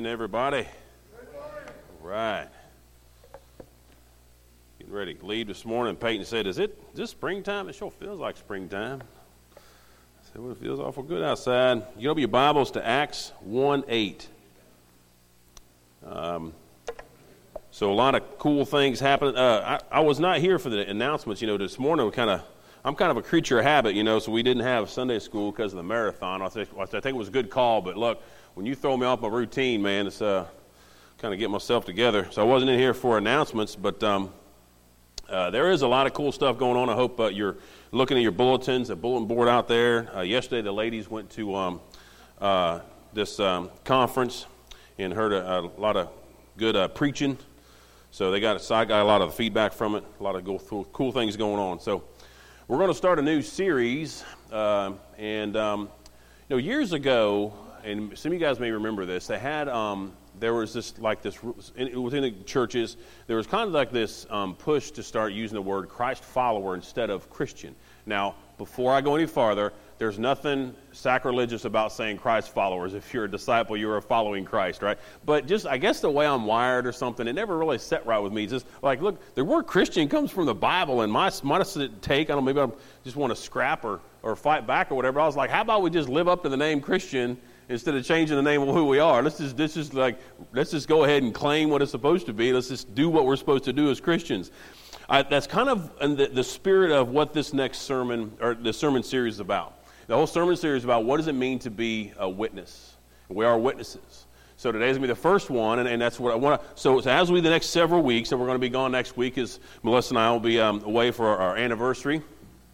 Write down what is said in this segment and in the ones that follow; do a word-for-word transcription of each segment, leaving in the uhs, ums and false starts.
morning, everybody. All right. Getting ready to leave this morning. Peyton said, is it is this springtime? It sure feels like springtime. I said, well, it feels awful good outside. You open your Bibles to Acts one eight. Um, so a lot of cool things happening. Uh, I, I was not here for the announcements. You know, this morning we kind of, I'm kind of a creature of habit, you know, so we didn't have Sunday school because of the marathon. I think, I think it was a good call, but look, when you throw me off my routine, man, it's uh, kind of get myself together. So I wasn't in here for announcements, but um, uh, there is a lot of cool stuff going on. I hope uh, you're looking at your bulletins, the bulletin board out there. Uh, yesterday, the ladies went to um, uh, this um, conference and heard a, a lot of good uh, preaching. So they got, so I got a lot of feedback from it, a lot of cool, cool things going on. So we're going to start a new series, uh, and um, you know, years ago, and some of you guys may remember this, they had, um, there was this, like this, within the churches, there was kind of like this um, push to start using the word Christ follower instead of Christian. Now, before I go any farther, there's nothing sacrilegious about saying Christ followers. If you're a disciple, you're following Christ, right? But just, I guess the way I'm wired or something, it never really set right with me. It's just like, look, the word Christian comes from the Bible, and my, my take, I don't know, maybe I just want to scrap or, or fight back or whatever. I was like, how about we just live up to the name Christian instead of changing the name of who we are? Let's just, let's just like, let's just go ahead and claim what it's supposed to be. Let's just do what we're supposed to do as Christians. I, that's kind of in the, the spirit of what this next sermon, or the sermon series is about. The whole sermon series is about what does it mean to be a witness. We are witnesses. So today's going to be the first one, and, and that's what I want to, so, so as we the next several weeks, and we're going to be gone next week, as Melissa and I will be um, away for our, our anniversary.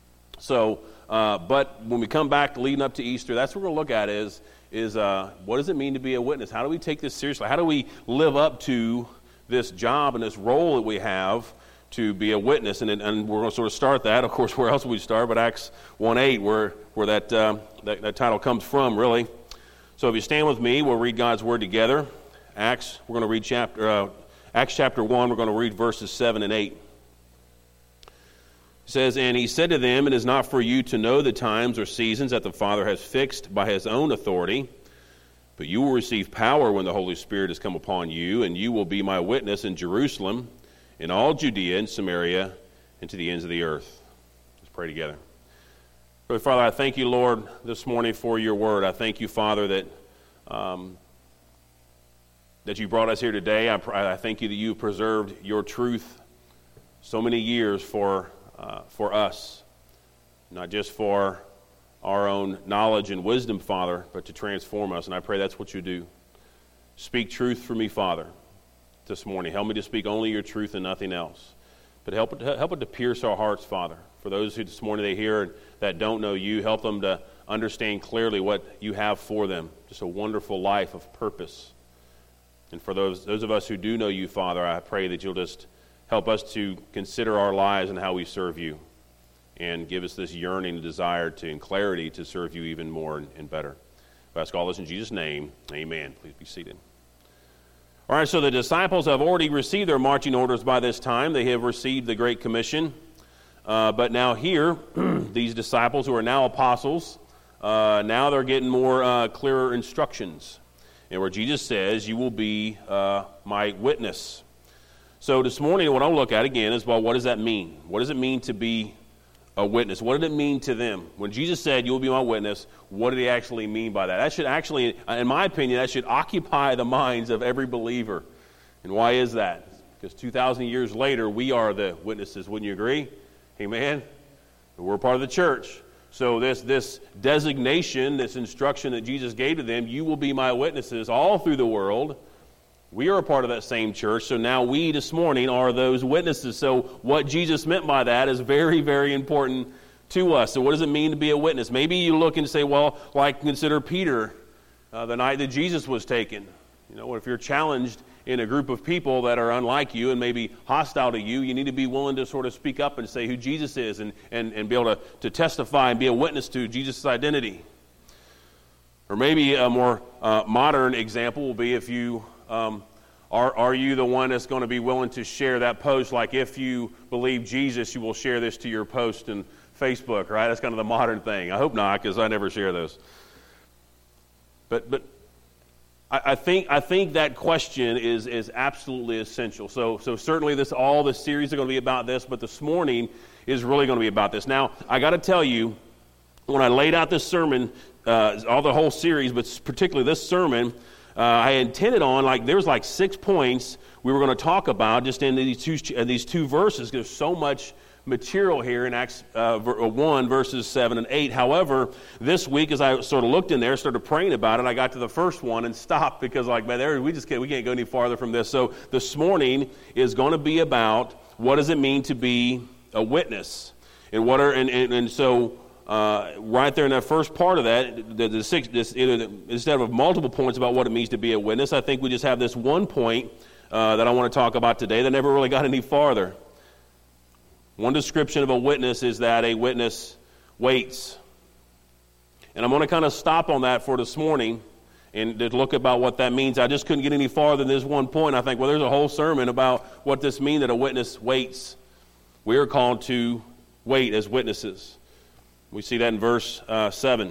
So, uh, but when we come back leading up to Easter, that's what we're going to look at is, is uh, what does it mean to be a witness? How do we take this seriously? How do we live up to this job and this role that we have to be a witness? And, and we're going to sort of start that. Of course, where else would we start but Acts one eight, where, where that, uh, that, that title comes from, really. So if you stand with me, we'll read God's Word together. Acts, we're going to read chapter, uh, Acts chapter one, we're going to read verses seven and eight. It says, and he said to them, it is not for you to know the times or seasons that the Father has fixed by his own authority, but you will receive power when the Holy Spirit has come upon you, and you will be my witness in Jerusalem, in all Judea and Samaria, and to the ends of the earth. Let's pray together. Lord, Father, I thank you, Lord, this morning for your word. I thank you, Father, that um, that you brought us here today. I, I thank you that you preserved your truth so many years for uh, for us, not just for our own knowledge and wisdom, Father, but to transform us. And I pray that's what you do. Speak truth for me, Father, this morning. Help me to speak only your truth and nothing else. But help it, help it to pierce our hearts, Father. For those who this morning they hear that don't know you, help them to understand clearly what you have for them. Just a wonderful life of purpose. And for those, those of us who do know you, Father, I pray that you'll just help us to consider our lives and how we serve you. And give us this yearning and desire to, and clarity to serve you even more and, and better. I ask all this in Jesus' name. Amen. Please be seated. All right, so the disciples have already received their marching orders by this time. They have received the Great Commission. Uh, but now here, these disciples who are now apostles, uh, now they're getting more uh, clearer instructions. And where Jesus says, you will be uh, my witness. So this morning, what I'll look at again is, well, what does that mean? What does it mean to be a witness? What did it mean to them? When Jesus said, you will be my witness, what did he actually mean by that? That should actually, in my opinion, that should occupy the minds of every believer. And why is that? Because two thousand years later, we are the witnesses. Wouldn't you agree? Amen? We're part of the church. So this, this designation, this instruction that Jesus gave to them, you will be my witnesses all through the world. We are a part of that same church, so now we this morning are those witnesses. So what Jesus meant by that is very, very important to us. So what does it mean to be a witness? Maybe you look and say, well, like consider Peter, uh, the night that Jesus was taken. You know, if you're challenged in a group of people that are unlike you and maybe hostile to you, you need to be willing to sort of speak up and say who Jesus is and, and, and be able to, to testify and be a witness to Jesus' identity. Or maybe a more uh, modern example will be if you... Um, are, are you the one that's going to be willing to share that post? Like if you believe Jesus, you will share this to your post and Facebook, right? That's kind of the modern thing. I hope not, because I never share those. But but I, I think I think that question is is absolutely essential. So so certainly this all the series are going to be about this, but this morning is really going to be about this. Now I got to tell you, when I laid out this sermon, uh, all the whole series, but particularly this sermon, uh, I intended on like there was like six points we were going to talk about just in these two uh, these two verses. There's so much material here in Acts uh, one, verses seven and eight. However, this week, as I sort of looked in there, started praying about it, I got to the first one and stopped because, like, man, there, we just can't, we can't go any farther from this. So this morning is going to be about what does it mean to be a witness, and what are and and, and so uh, right there in that first part of that, the, the six, this, the, instead of multiple points about what it means to be a witness, I think we just have this one point uh, that I want to talk about today that never really got any farther. One description of a witness is that a witness waits. And I'm going to kind of stop on that for this morning and to look about what that means. I just couldn't get any farther than this one point. I think, well, there's a whole sermon about what this means that a witness waits. We are called to wait as witnesses. We see that in verse uh, seven.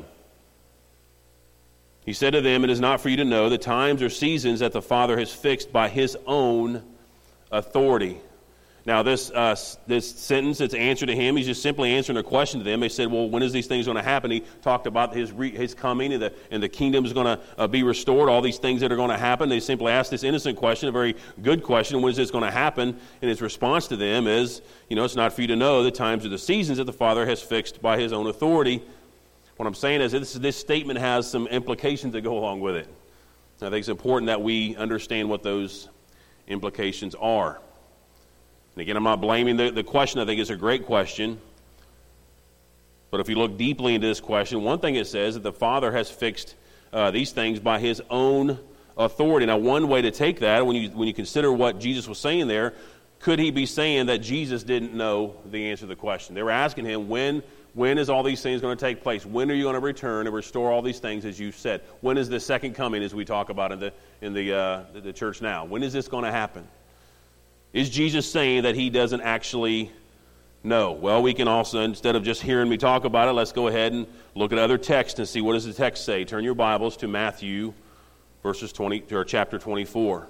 He said to them, "It is not for you to know the times or seasons that the Father has fixed by his own authority." Now, this uh, this sentence, it's answer to him. He's just simply answering a question to them. They said, well, when is these things going to happen? He talked about his re- his coming and the, and the kingdom is going to uh, be restored, all these things that are going to happen. They simply asked this innocent question, a very good question, when is this going to happen? And his response to them is, you know, it's not for you to know the times or the seasons that the Father has fixed by his own authority. What I'm saying is this, this statement has some implications that go along with it. I think it's important that we understand what those implications are. And again, I'm not blaming the, the question. I think it's a great question. But if you look deeply into this question, one thing it says that the Father has fixed uh, these things by his own authority. Now, one way to take that, when you when you consider what Jesus was saying there, could he be saying that Jesus didn't know the answer to the question? They were asking him, when when is all these things going to take place? When are you going to return and restore all these things as you said? When is the second coming, as we talk about in the in the uh, the church now? When is this going to happen? Is Jesus saying that he doesn't actually know? Well, we can also, instead of just hearing me talk about it, let's go ahead and look at other texts and see what does the text say. Turn your Bibles to Matthew, verses twenty, or chapter twenty-four.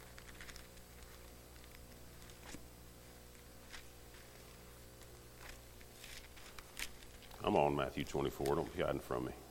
I'm on Matthew twenty-four. Don't be hiding from me.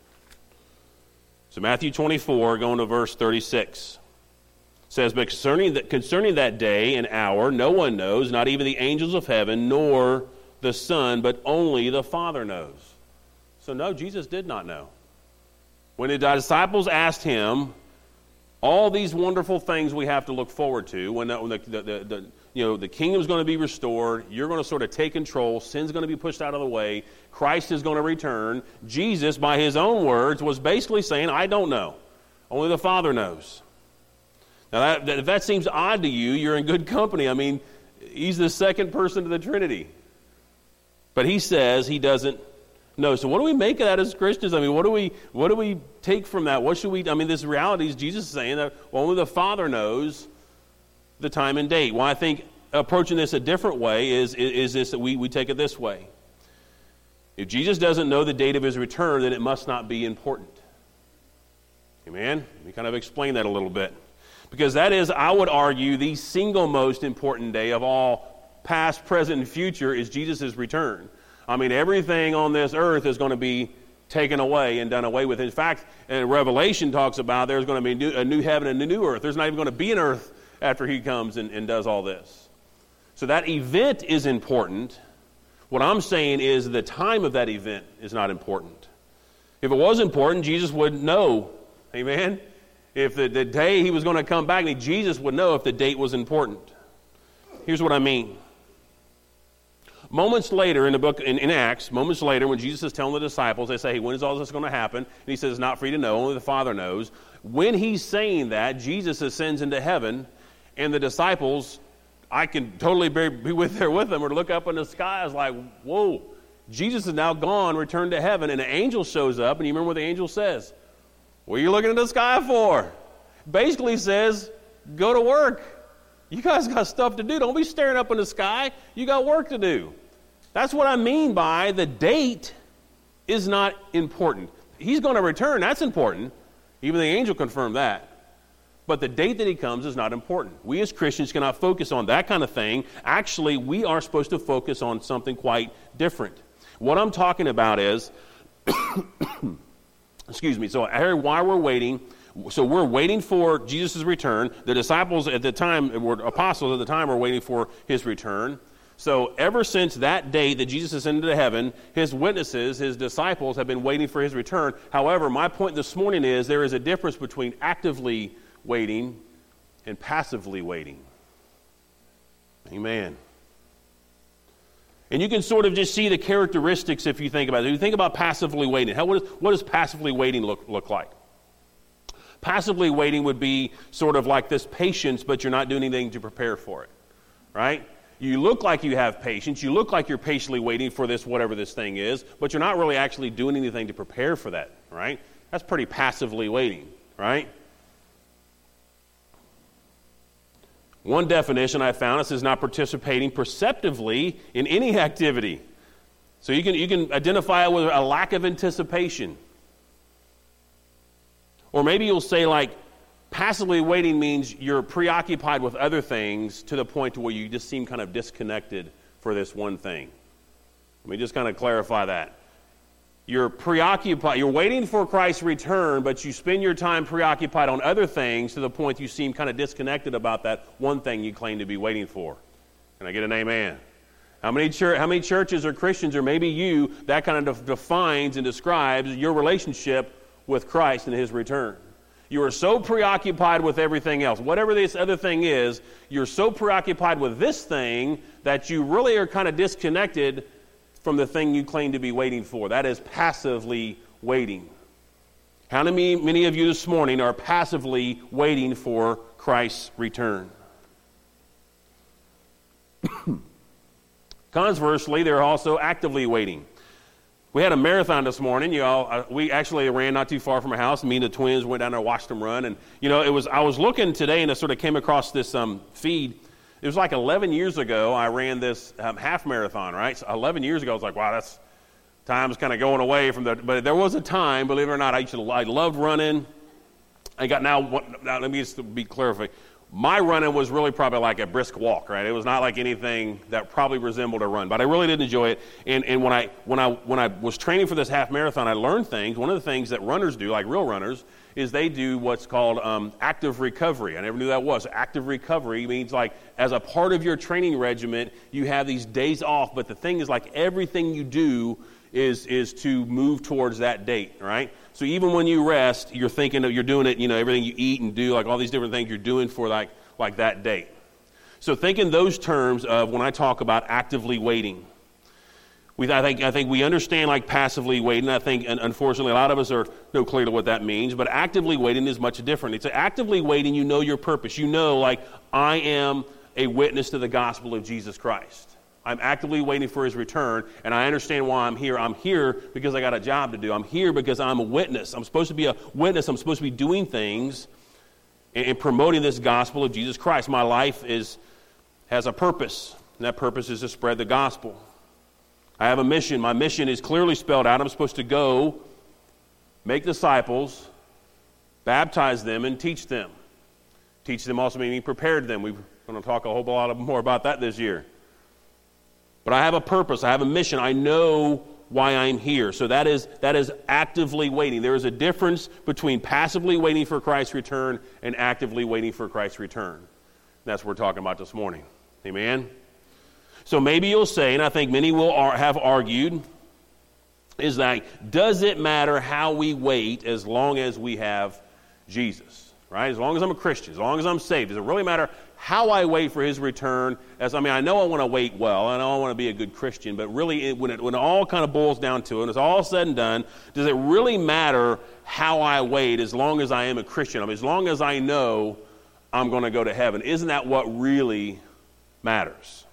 So Matthew twenty-four, going to verse thirty-six. Says, but concerning, the, concerning that day and hour, no one knows, not even the angels of heaven, nor the Son, but only the Father knows. So no, Jesus did not know. When the disciples asked him, all these wonderful things we have to look forward to, when the, when the, the, the, the you know the kingdom's going to be restored, you're going to sort of take control, sin's going to be pushed out of the way, Christ is going to return, Jesus, by his own words, was basically saying, I don't know. Only the Father knows. Now, that, that, if that seems odd to you, you're in good company. I mean, he's the second person of the Trinity. But he says he doesn't know. So what do we make of that as Christians? I mean, what do we what do we take from that? What should we, I mean, this reality is Jesus is saying that only the Father knows the time and date. Well, I think approaching this a different way is, is, is this, that we, we take it this way. If Jesus doesn't know the date of his return, then it must not be important. Amen? Let me kind of explain that a little bit. Because that is, I would argue, the single most important day of all, past, present, and future, is Jesus' return. I mean, everything on this earth is going to be taken away and done away with. In fact, and Revelation talks about there's going to be a new, a new heaven and a new earth. There's not even going to be an earth after he comes and, and does all this. So that event is important. What I'm saying is the time of that event is not important. If it was important, Jesus would know. Amen? If the, the day he was going to come back, Jesus would know if the date was important. Here's what I mean. Moments later in the book, in, in Acts, moments later when Jesus is telling the disciples, they say, hey, when is all this going to happen? And he says, it's not for you to know, only the Father knows. When he's saying that, Jesus ascends into heaven, and the disciples, I can totally be, be with there with them, or look up in the sky, is like, whoa, Jesus is now gone, returned to heaven, and an angel shows up, and you remember what the angel says? What are you looking at the sky for? Basically says, go to work. You guys got stuff to do. Don't be staring up in the sky. You got work to do. That's what I mean by the date is not important. He's going to return. That's important. Even the angel confirmed that. But the date that he comes is not important. We as Christians cannot focus on that kind of thing. Actually, we are supposed to focus on something quite different. What I'm talking about is, excuse me, so while we're waiting, so we're waiting for Jesus' return. The disciples at the time, were apostles at the time, were waiting for his return. So ever since that day that Jesus ascended to heaven, his witnesses, his disciples, have been waiting for his return. However, my point this morning is there is a difference between actively waiting and passively waiting. Amen. And you can sort of just see the characteristics if you think about it. If you think about passively waiting, how, what, is, what does passively waiting look, look like? Passively waiting would be sort of like this patience, but you're not doing anything to prepare for it, right? You look like you have patience. You look like you're patiently waiting for this, whatever this thing is, but you're not really actually doing anything to prepare for that, right? That's pretty passively waiting, right? One definition I found is not participating perceptively in any activity. So you can you can identify it with a lack of anticipation. Or maybe you'll say like passively waiting means you're preoccupied with other things to the point to where you just seem kind of disconnected for this one thing. Let me just kind of clarify that. You're preoccupied, you're waiting for Christ's return, but you spend your time preoccupied on other things to the point you seem kind of disconnected about that one thing you claim to be waiting for. Can I get an amen? How many, church, how many churches or Christians, or maybe you, that kind of defines and describes your relationship with Christ and his return? You are so preoccupied with everything else. Whatever this other thing is, you're so preoccupied with this thing that you really are kind of disconnected from the thing you claim to be waiting for. That is passively waiting. How many, many of you this morning are passively waiting for Christ's return? Conversely, they're also actively waiting. We had a marathon this morning. You all, uh, we actually ran not too far from our house. Me and the twins went down there and watched them run. And you know, it was I was looking today and I sort of came across this um, feed. It was like eleven years ago I ran this um, half marathon, right? So eleven years ago I was like, wow, that's time's kind of going away from the. But there was a time, believe it or not, I used to I loved running. I got now. Now let me just be clear. My running was really probably like a brisk walk, right? It was not like anything that probably resembled a run, but I really did enjoy it. And and when I when I when I was training for this half marathon, I learned things. One of the things that runners do, like real runners, is they do what's called um, active recovery. I never knew that was. Active recovery means like as a part of your training regimen, you have these days off, but the thing is like everything you do is is to move towards that date, right? So even when you rest, you're thinking of, you're doing it, you know, everything you eat and do, like all these different things you're doing for like like that date. So think in those terms of when I talk about actively waiting. We, I think I think we understand like passively waiting. I think, and unfortunately, a lot of us are no clear to what that means. But actively waiting is much different. It's actively waiting. You know your purpose. You know, like I am a witness to the gospel of Jesus Christ. I'm actively waiting for his return, and I understand why I'm here. I'm here because I got a job to do. I'm here because I'm a witness. I'm supposed to be a witness. I'm supposed to be doing things and, and promoting this gospel of Jesus Christ. My life is has a purpose, and that purpose is to spread the gospel. I have a mission. My mission is clearly spelled out. I'm supposed to go, make disciples, baptize them, and teach them. Teach them also meaning prepared them. We're going to talk a whole lot more about that this year. But I have a purpose. I have a mission. I know why I'm here. So that is that is actively waiting. There is a difference between passively waiting for Christ's return and actively waiting for Christ's return. That's what we're talking about this morning. Amen? So maybe you'll say, and I think many will ar- have argued, is that does it matter how we wait as long as we have Jesus? Right? As long as I'm a Christian, as long as I'm saved, does it really matter how I wait for his return? As I mean, I know I want to wait well, I know I want to be a good Christian, but really it, when, it, when it all kind of boils down to it, and it's all said and done, does it really matter how I wait as long as I am a Christian? I mean, as long as I know I'm going to go to heaven. Isn't that what really matters?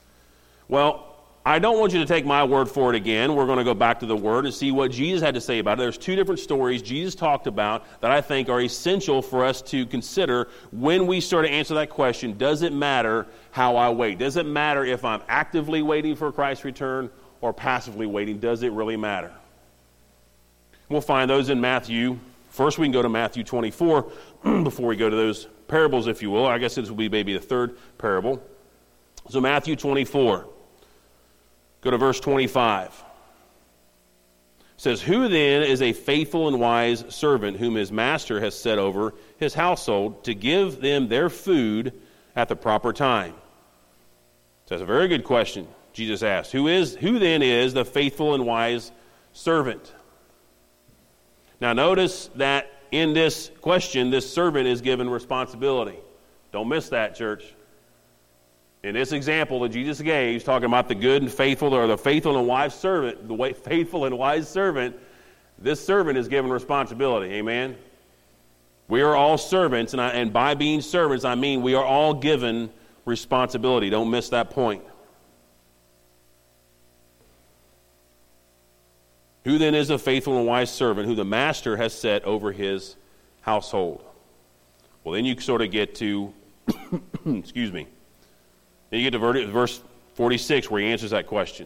Well, I don't want you to take my word for it again. We're going to go back to the Word and see what Jesus had to say about it. There's two different stories Jesus talked about that I think are essential for us to consider when we start to answer that question, does it matter how I wait? Does it matter if I'm actively waiting for Christ's return or passively waiting? Does it really matter? We'll find those in Matthew First, we can go to Matthew twenty-four before we go to those parables, if you will. I guess this will be maybe the third parable. So Matthew twenty-four, go to verse twenty-five. It says, "Who then is a faithful and wise servant whom his master has set over his household to give them their food at the proper time?" So that's a very good question Jesus asked. Who is, who then is the faithful and wise servant? Now notice that in this question, this servant is given responsibility. Don't miss that, church. In this example that Jesus gave, he's talking about the good and faithful, or the faithful and wise servant, the way, faithful and wise servant. This servant is given responsibility. Amen? We are all servants, and, I, and by being servants, I mean we are all given responsibility. Don't miss that point. Who then is a faithful and wise servant who the master has set over his household? Well, then you sort of get to, excuse me, then you get to verse forty-six where he answers that question.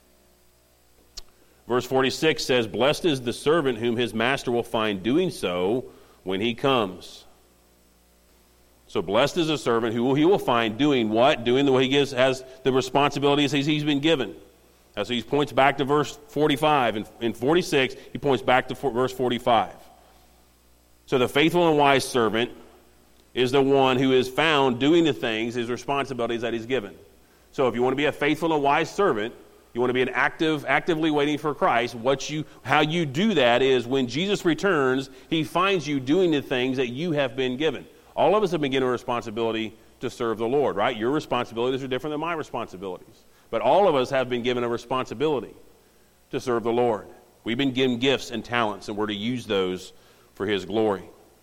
Verse forty-six says, "Blessed is the servant whom his master will find doing so when he comes." So blessed is the servant who he will find doing what? Doing the way he gives, has the responsibilities he's been given. And so he points back to verse forty-five. And in forty-six, he points back to verse forty-five. So the faithful and wise servant is the one who is found doing the things, his responsibilities that he's given. So if you want to be a faithful and wise servant, you want to be an active, actively waiting for Christ, what you, how you do that is when Jesus returns, he finds you doing the things that you have been given. All of us have been given a responsibility to serve the Lord, right? Your responsibilities are different than my responsibilities. But all of us have been given a responsibility to serve the Lord. We've been given gifts and talents, and we're to use those for his glory.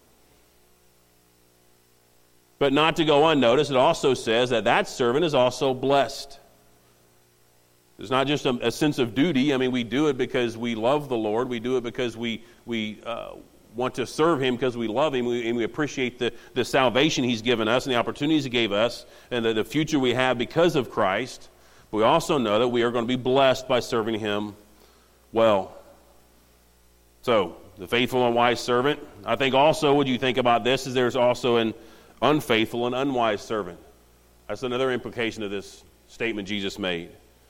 But not to go unnoticed, it also says that that servant is also blessed. It's not just a, a sense of duty. I mean, we do it because we love the Lord. We do it because we we uh, want to serve him because we love him, we, and we appreciate the, the salvation he's given us and the opportunities he gave us and the, the future we have because of Christ. But we also know that we are going to be blessed by serving him well. So, the faithful and wise servant. I think also what you think about this is there's also an unfaithful and unwise servant. That's another implication of this statement Jesus made.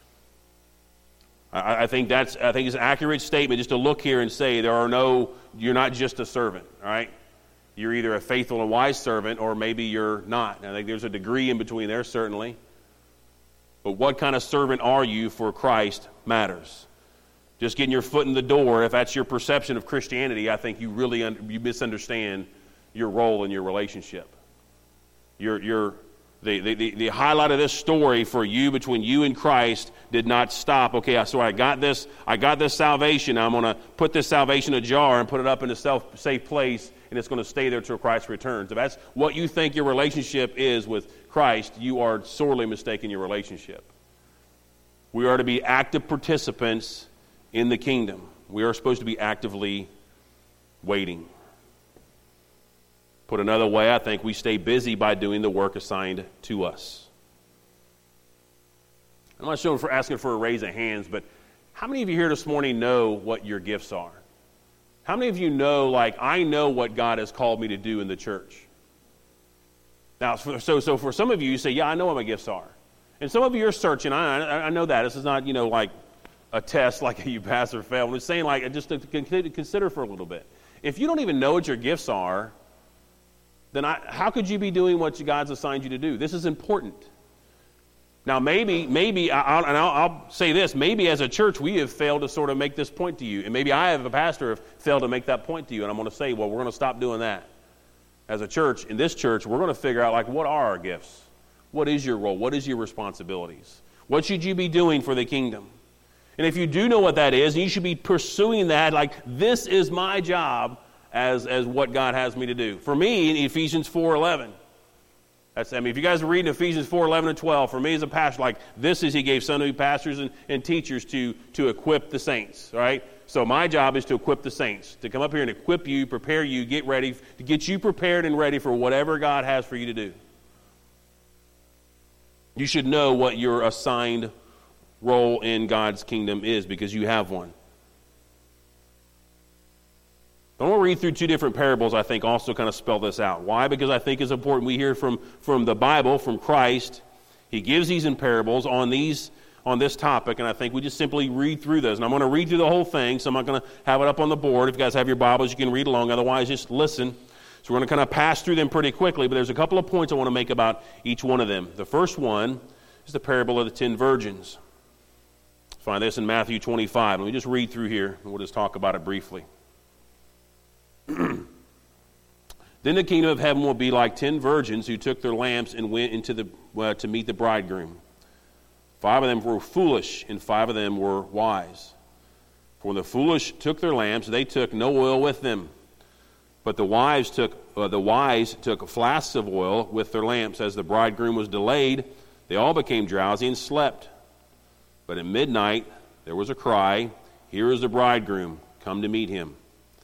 I, I think that's I think it's an accurate statement just to look here and say there are no, you're not just a servant, all right? You're either a faithful and wise servant or maybe you're not. I think there's a degree in between there, certainly. But what kind of servant are you for Christ matters. Just getting your foot in the door, if that's your perception of Christianity, I think you really un- you misunderstand your role in your relationship. Your, your, the, the, the highlight of this story for you, between you and Christ, did not stop. Okay, so I got this, I got this salvation. I'm going to put this salvation in a jar and put it up in a self, safe place, and it's going to stay there till Christ returns. If that's what you think your relationship is with Christ, you are sorely mistaken your relationship. We are to be active participants in the kingdom. We are supposed to be actively waiting. Put another way, I think we stay busy by doing the work assigned to us. I'm not sure for asking for a raise of hands, but how many of you here this morning know what your gifts are? How many of you know, like, I know what God has called me to do in the church? Now, so so for some of you, you say, yeah, I know what my gifts are. And some of you are searching. I, I know that. This is not, you know, like a test, like you pass or fail. I'm just saying, like, just to consider for a little bit. If you don't even know what your gifts are, then I, how could you be doing what God's assigned you to do? This is important. Now, maybe, maybe, I'll, and I'll, I'll say this, maybe as a church we have failed to sort of make this point to you. And maybe I, as a pastor, have failed to make that point to you. And I'm going to say, well, we're going to stop doing that. As a church, in this church, we're going to figure out, like, what are our gifts? What is your role? What is your responsibilities? What should you be doing for the kingdom? And if you do know what that is, you should be pursuing that, like, this is my job as, as what God has me to do. For me, in Ephesians four eleven, that's, I mean, if you guys are reading Ephesians four eleven and twelve, for me as a pastor, like, this is, he gave Sunday pastors and, and teachers to, to equip the saints, right? So my job is to equip the saints, to come up here and equip you, prepare you, get ready, to get you prepared and ready for whatever God has for you to do. You should know what your assigned role in God's kingdom is because you have one. But I want to read through two different parables I think also kind of spell this out. Why? Because I think it's important we hear from, from the Bible, from Christ. He gives these in parables on these on this topic, and I think we just simply read through those. And I'm going to read through the whole thing, so I'm not going to have it up on the board. If you guys have your Bibles, you can read along. Otherwise, just listen. So we're going to kind of pass through them pretty quickly, but there's a couple of points I want to make about each one of them. The first one is the parable of the ten virgins. Find this in Matthew twenty-five. Let me just read through here, and we'll just talk about it briefly. Then the kingdom of heaven will be like ten virgins who took their lamps and went into the uh, to meet the bridegroom. Five of them were foolish, and five of them were wise. For when the foolish took their lamps, they took no oil with them. But the wise took uh, the wise took flasks of oil with their lamps. As the bridegroom was delayed, they all became drowsy and slept. But at midnight there was a cry, "Here is the bridegroom, come to meet him."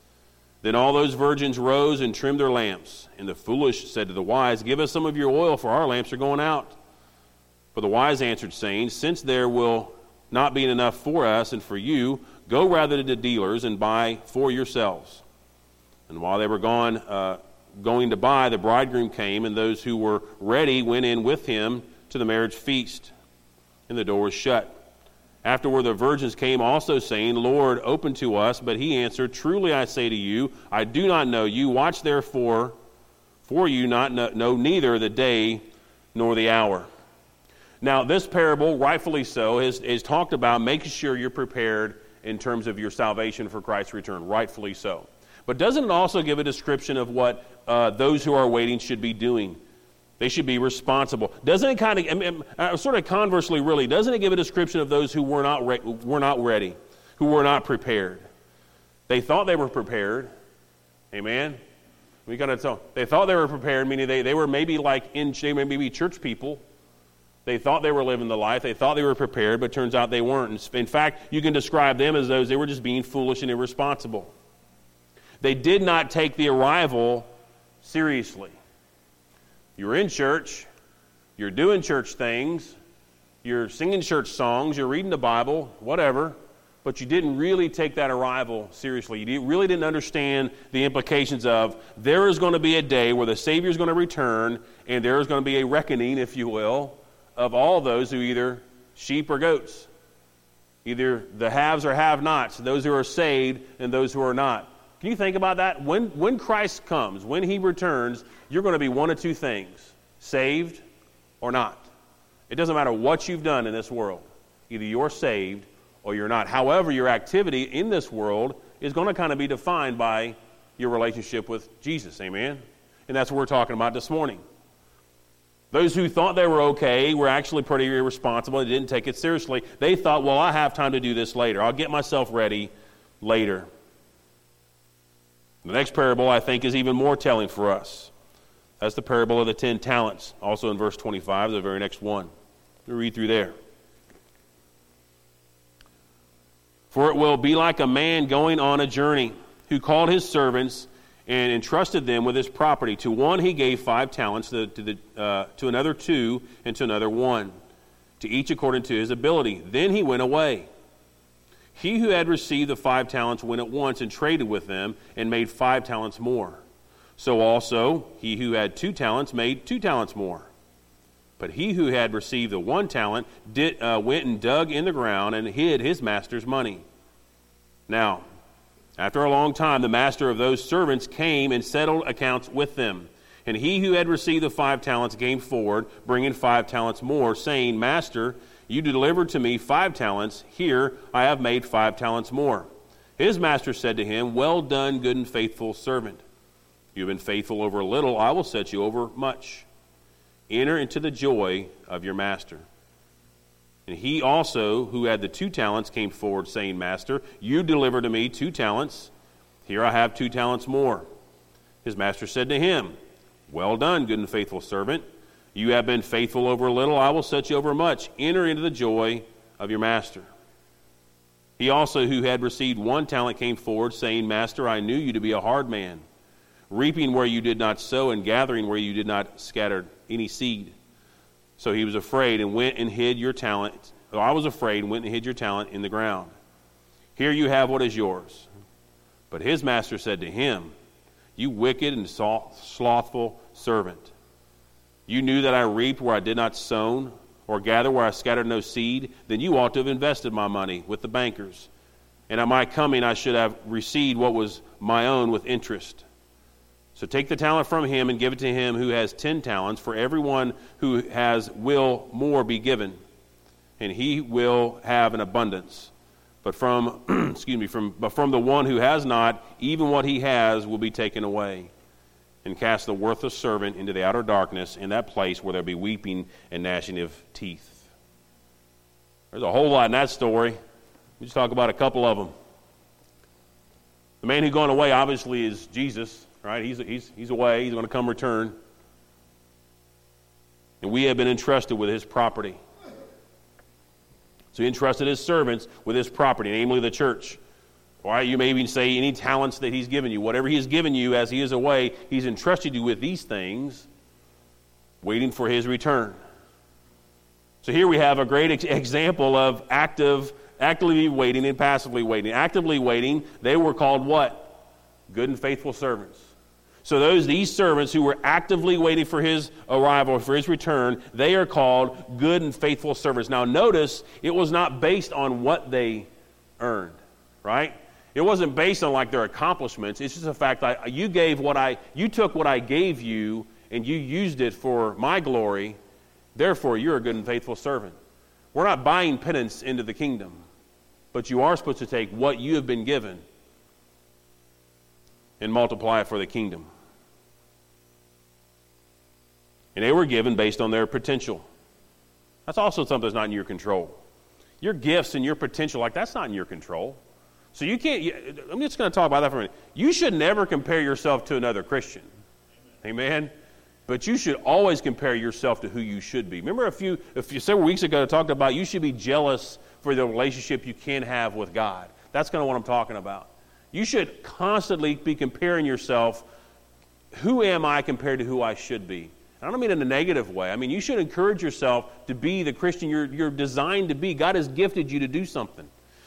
Then all those virgins rose and trimmed their lamps. And the foolish said to the wise, "Give us some of your oil, for our lamps are going out." But the wise answered, saying, "Since there will not be enough for us and for you, go rather to the dealers and buy for yourselves." And while they were gone, uh, going to buy, the bridegroom came, and those who were ready went in with him to the marriage feast, and the door was shut. Afterward the virgins came also, saying, "Lord, open to us." But he answered, "Truly I say to you, I do not know you. Watch therefore, for you not know, know neither the day nor the hour." Now, this parable, rightfully so, is, is talked about making sure you're prepared in terms of your salvation for Christ's return, rightfully so. But doesn't it also give a description of what uh, those who are waiting should be doing? They should be responsible. Doesn't it kind of, I mean, uh, sort of conversely, really, doesn't it give a description of those who were not re- were not ready, who were not prepared? They thought they were prepared. Amen? We got to tell. They thought they were prepared, meaning they, they were maybe like in, they may be church people. They thought they were living the life. They thought they were prepared, but it turns out they weren't. In fact, you can describe them as those, they were just being foolish and irresponsible. They did not take the arrival seriously. You're in church, you're doing church things, you're singing church songs, you're reading the Bible, whatever, but you didn't really take that arrival seriously. You really didn't understand the implications of there is going to be a day where the Savior is going to return, and there is going to be a reckoning, if you will, of all those who either sheep or goats. Either the haves or have-nots, those who are saved and those who are not. Can you think about that? When, when Christ comes, when he returns, you're going to be one of two things, saved or not. It doesn't matter what you've done in this world. Either you're saved or you're not. However, your activity in this world is going to kind of be defined by your relationship with Jesus. Amen? And that's what we're talking about this morning. Those who thought they were okay were actually pretty irresponsible and didn't take it seriously. They thought, well, I have time to do this later. I'll get myself ready later. The next parable, I think, is even more telling for us. That's the parable of the ten talents, also in verse twenty-five, the very next one. We'll read through there. "For it will be like a man going on a journey, who called his servants and entrusted them with his property. To one he gave five talents, to, to, the, uh, to another two, and to another one, to each according to his ability. Then he went away. He who had received the five talents went at once and traded with them, and made five talents more. So also he who had two talents made two talents more. But he who had received the one talent did, uh, went and dug in the ground and hid his master's money. Now, after a long time, the master of those servants came and settled accounts with them. And he who had received the five talents came forward, bringing five talents more, saying, Master, you delivered to me five talents. Here I have made five talents more. His master said to him, Well done, good and faithful servant. You have been faithful over a little, I will set you over much. Enter into the joy of your master. And he also, who had the two talents, came forward, saying, Master, you delivered to me two talents. Here I have two talents more. His master said to him, Well done, good and faithful servant. You have been faithful over a little, I will set you over much. Enter into the joy of your master. He also, who had received one talent, came forward, saying, Master, I knew you to be a hard man, reaping where you did not sow and gathering where you did not scatter any seed. So he was afraid and went and hid your talent. I was afraid and went and hid your talent in the ground. Here you have what is yours. But his master said to him, you wicked and slothful servant. You knew that I reaped where I did not sow, or gather where I scattered no seed. Then you ought to have invested my money with the bankers. And at my coming I should have received what was my own with interest. So take the talent from him and give it to him who has ten talents. For everyone who has will more be given, and he will have an abundance. But from excuse me, from but from the one who has not, even what he has will be taken away. And cast the worthless servant into the outer darkness, in that place where there be weeping and gnashing of teeth. There's a whole lot in that story. We just talk about a couple of them. The man who's gone away obviously is Jesus, right? He's he's he's away. He's going to come return, and we have been entrusted with his property. So he entrusted his servants with his property, namely the church. Or you may even say any talents that he's given you. Whatever he has given you as he is away, he's entrusted you with these things, waiting for his return. So here we have a great ex- example of active, actively waiting and passively waiting. Actively waiting, they were called what? Good and faithful servants. So those these servants who were actively waiting for his arrival, for his return, they are called good and faithful servants. Now notice, it was not based on what they earned, right? It wasn't based on like their accomplishments. It's just the fact that you gave what I, you took what I gave you and you used it for my glory. Therefore, you're a good and faithful servant. We're not buying penance into the kingdom, but you are supposed to take what you have been given and multiply it for the kingdom. And they were given based on their potential. That's also something that's not in your control. Your gifts and your potential, like that's not in your control. So you can't, you, I'm just going to talk about that for a minute. You should never compare yourself to another Christian. Amen? Amen? But you should always compare yourself to who you should be. Remember a few, a few several weeks ago I talked about you should be jealous for the relationship you can have with God. That's kind of what I'm talking about. You should constantly be comparing yourself, who am I compared to who I should be? I don't mean in a negative way. I mean, you should encourage yourself to be the Christian you're, you're designed to be. God has gifted you to do something.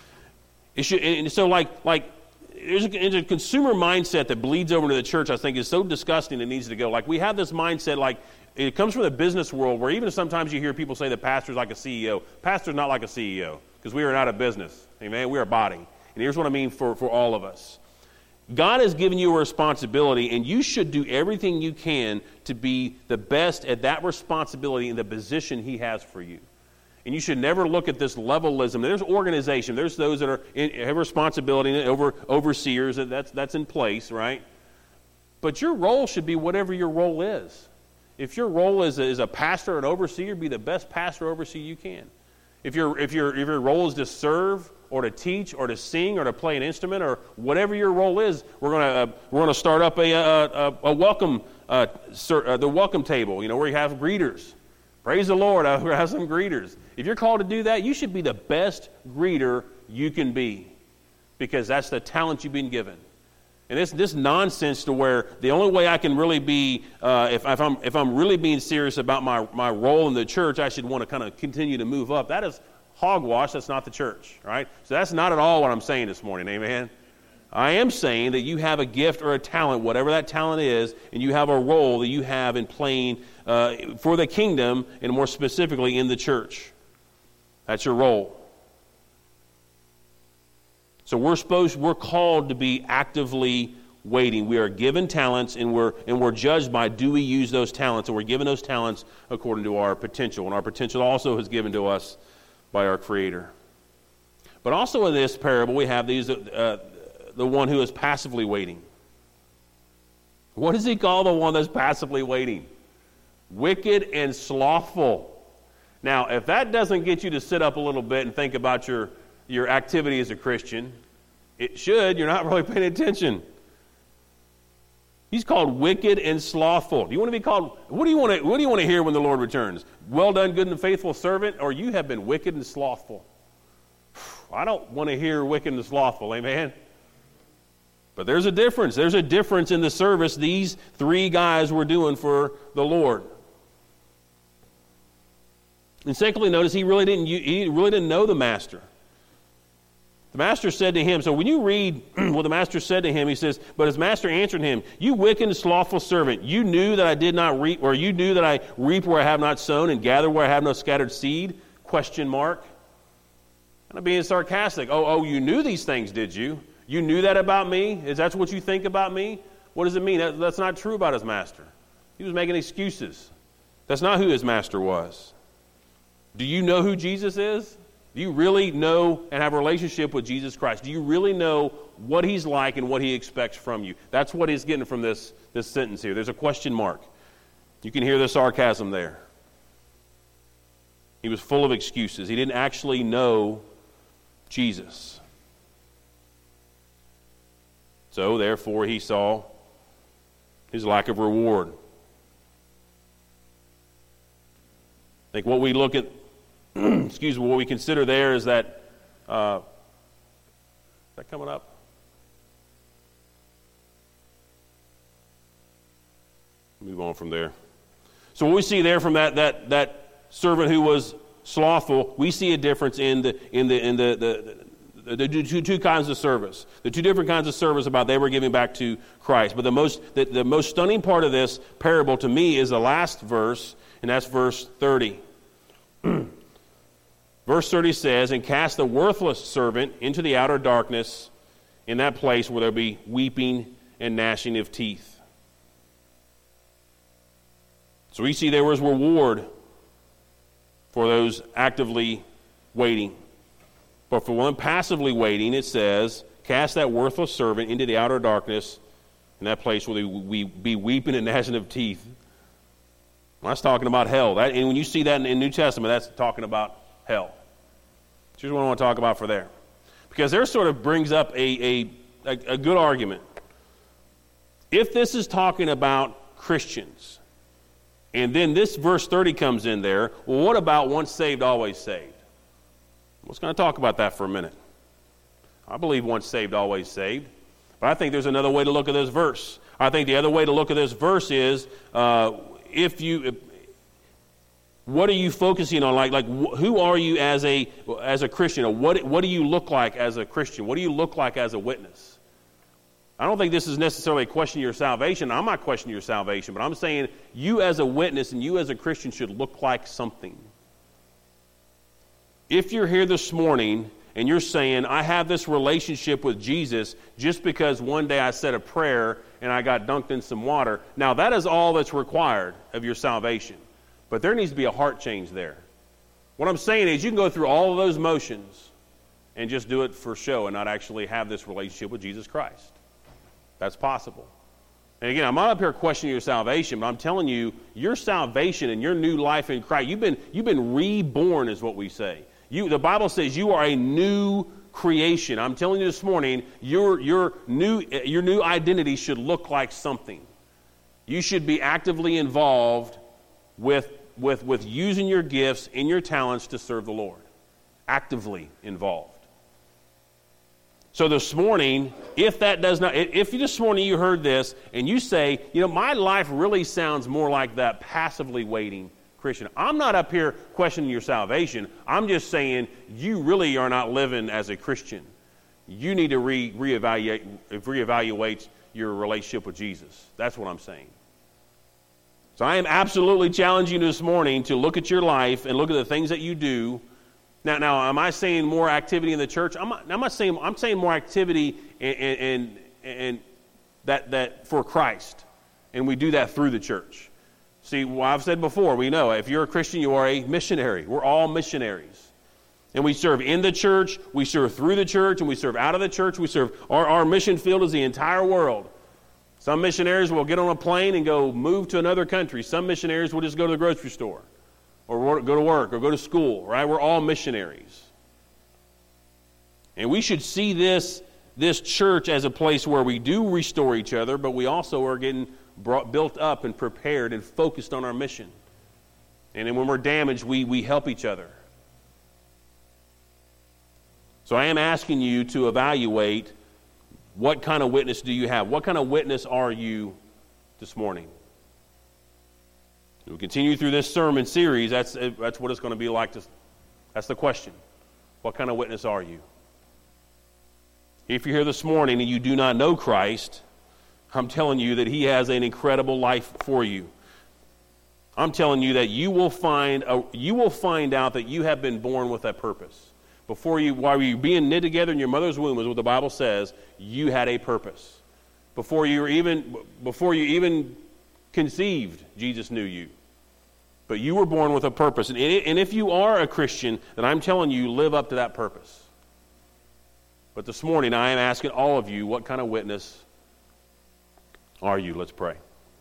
It should, and so like, like there's a, there's a consumer mindset that bleeds over into the church, I think is so disgusting it needs to go. Like we have this mindset, like it comes from the business world where even sometimes you hear people say the pastor's like a C E O. Pastor's not like a C E O because we are not a business. Amen? We are a body. And here's what I mean for, for all of us. God has given you a responsibility, and you should do everything you can to be the best at that responsibility in the position he has for you. And you should never look at this levelism. There's organization. There's those that are in, have responsibility, over, overseers. That's, that's in place, right? But your role should be whatever your role is. If your role is a, is a pastor or an overseer, be the best pastor or overseer you can. If, your if, your if your role is to serve or to teach or to sing or to play an instrument or whatever your role is, we're going to uh, we're going to start up a a, a welcome uh, sir, uh, the welcome table. You know, where you have greeters. Praise the Lord, I have some greeters. If you're called to do that, you should be the best greeter you can be, because that's the talent you've been given. And this this nonsense to where the only way I can really be, uh, if, if I'm if I'm really being serious about my my role in the church, I should want to kind of continue to move up. That is hogwash. That's not the church, right? So that's not at all what I'm saying this morning. Amen. I am saying that you have a gift or a talent, whatever that talent is, and you have a role that you have in playing uh, for the kingdom, and more specifically in the church. That's your role. So we're supposed, we're called to be actively waiting. We are given talents, and we're and we're judged by, do we use those talents? And we're given those talents according to our potential, and our potential also is given to us by our Creator. But also in this parable, we have these. Uh, the one who is passively waiting. What does he call the one that's passively waiting? Wicked and slothful. Now, if that doesn't get you to sit up a little bit and think about your, your activity as a Christian, it should. You're not really paying attention. He's called wicked and slothful. Do you want to be called, what do you want to, what do you want to hear when the Lord returns? Well done, good and faithful servant, or you have been wicked and slothful? I don't want to hear wicked and slothful, amen? But there's a difference. There's a difference in the service these three guys were doing for the Lord. And secondly, notice he really didn't he really didn't know the master. The master said to him, so when you read what the master said to him, he says, but his master answered him, you wicked and slothful servant, you knew that I did not reap, or you knew that I reap where I have not sown and gather where I have no scattered seed? Question mark. Kind of being sarcastic. Oh, oh, you knew these things, did you? You knew that about me? Is that what you think about me? What does it mean? That, that's not true about his master. He was making excuses. That's not who his master was. Do you know who Jesus is? Do you really know and have a relationship with Jesus Christ? Do you really know what he's like and what he expects from you? That's what he's getting from this, this sentence here. There's a question mark. You can hear the sarcasm there. He was full of excuses. He didn't actually know Jesus. So, therefore, he saw his lack of reward. I think what we look at excuse me, what we consider there is that, uh, is that coming up? Move on from there. So what we see there from that that that servant who was slothful, we see a difference in the in the in the the, the, the two, two kinds of service. The two different kinds of service about they were giving back to Christ. But the most the, the most stunning part of this parable to me is the last verse, and that's verse thirty. Verse thirty says, and cast the worthless servant into the outer darkness, in that place where there will be weeping and gnashing of teeth. So we see there was reward for those actively waiting. But for one passively waiting, it says, cast that worthless servant into the outer darkness, in that place where there will be weeping and gnashing of teeth. Well, that's talking about hell. That, and when you see that in the New Testament, that's talking about hell. Here's what I want to talk about for there. Because there sort of brings up a, a, a, a good argument. If this is talking about Christians, and then this verse thirty comes in there, well, what about once saved, always saved? I'm just going to talk about that for a minute. I believe once saved, always saved. But I think there's another way to look at this verse. I think the other way to look at this verse is, uh, if you... If, what are you focusing on? Like, like, who are you as a as a Christian? Or what what do you look like as a Christian? What do you look like as a witness? I don't think this is necessarily a question of your salvation. I'm not questioning your salvation, but I'm saying you as a witness and you as a Christian should look like something. If you're here this morning and you're saying, I have this relationship with Jesus just because one day I said a prayer and I got dunked in some water, now that is all that's required of your salvation. But there needs to be a heart change there. What I'm saying is you can go through all of those motions and just do it for show and not actually have this relationship with Jesus Christ. That's possible. And again, I'm not up here questioning your salvation, but I'm telling you, your salvation and your new life in Christ, you've been you've been reborn is what we say. You, the Bible says you are a new creation. I'm telling you this morning, your your new your new identity should look like something. You should be actively involved with with with using your gifts and your talents to serve the Lord. Actively involved. So this morning, if that does not, if this morning you heard this and you say, you know, my life really sounds more like that passively waiting Christian. I'm not up here questioning your salvation. I'm just saying you really are not living as a Christian. You need to re reevaluate reevaluate your relationship with Jesus. That's what I'm saying. So I am absolutely challenging you this morning to look at your life and look at the things that you do. Now, now, am I saying more activity in the church? I'm not, I'm not saying. I'm saying more activity and, and, and that that for Christ, and we do that through the church. See, well, I've said before, we know if you're a Christian, you are a missionary. We're all missionaries, and we serve in the church, we serve through the church, and we serve out of the church. We serve. Our our mission field is the entire world. Some missionaries will get on a plane and go move to another country. Some missionaries will just go to the grocery store or go to work or go to school, right? We're all missionaries. And we should see this, this church as a place where we do restore each other, but we also are getting brought, built up and prepared and focused on our mission. And then when we're damaged, we, we help each other. So I am asking you to evaluate what kind of witness do you have? What kind of witness are you this morning? We continue through this sermon series. That's that's what it's going to be like. To, that's the question. What kind of witness are you? If you're here this morning and you do not know Christ, I'm telling you that he has an incredible life for you. I'm telling you that you will find a, you will find out that you have been born with a purpose. Before you, while you were being knit together in your mother's womb, is what the Bible says, you had a purpose. Before you were even before you even conceived, Jesus knew you. But you were born with a purpose. And, and if you are a Christian, then I'm telling you, live up to that purpose. But this morning, I am asking all of you, what kind of witness are you? Let's pray.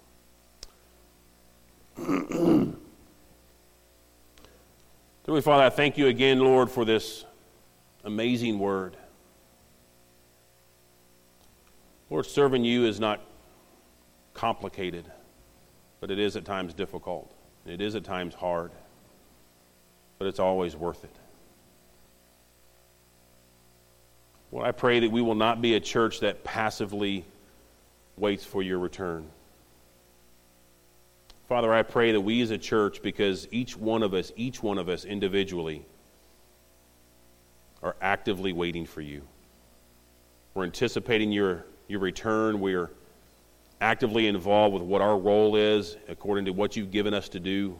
Heavenly Father, I thank you again, Lord, for this amazing word. Lord, serving you is not complicated, but it is at times difficult. It is at times hard, but it's always worth it. Lord, I pray that we will not be a church that passively waits for your return. Father, I pray that we as a church, because each one of us, each one of us individually, are actively waiting for you. We're anticipating your, your return. We're actively involved with what our role is according to what you've given us to do.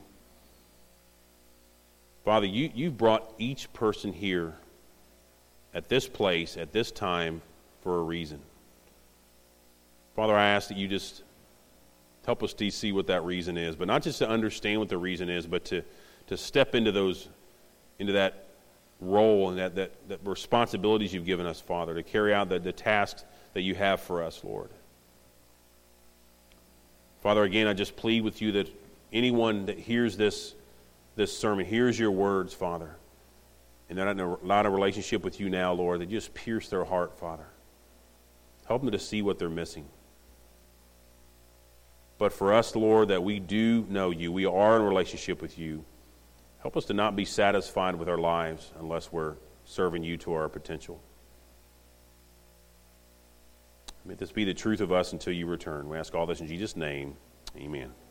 Father, you, you've brought each person here at this place, at this time, for a reason. Father, I ask that you just help us to see what that reason is, but not just to understand what the reason is, but to, to step into those, into that role and that, that, that responsibilities you've given us, Father, to carry out the, the tasks that you have for us, Lord. Father, again, I just plead with you that anyone that hears this, this sermon, hears your words, Father, and they're not in a lot of relationship with you now, Lord, that you just pierce their heart, Father. Help them to see what they're missing. But for us, Lord, that we do know you, we are in a relationship with you, help us to not be satisfied with our lives unless we're serving you to our potential. May this be the truth of us until you return. We ask all this in Jesus' name. Amen.